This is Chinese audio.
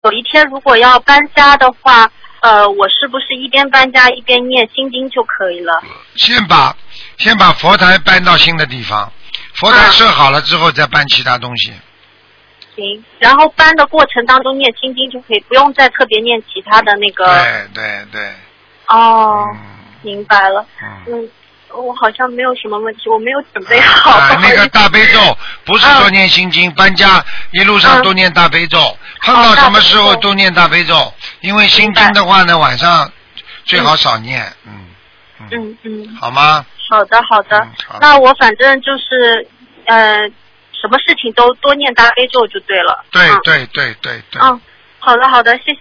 有一天如果要搬家的话，我是不是一边搬家一边念心经就可以了？ 先把佛台搬到新的地方，佛台设好了之后再搬其他东西。 行，然后搬的过程当中念心经就可以，不用再特别念其他的那个。 对。 哦，明白了。我好像没有什么问题，我没有准备好。 那个大悲咒不是说念心经，搬家一路上都念大悲咒，碰到什么时候都念大悲咒，因为心经的话呢，晚上最好少念。好吗？好的。那我反正就是什么事情都多念大悲咒就对了。 对。 好的，谢谢。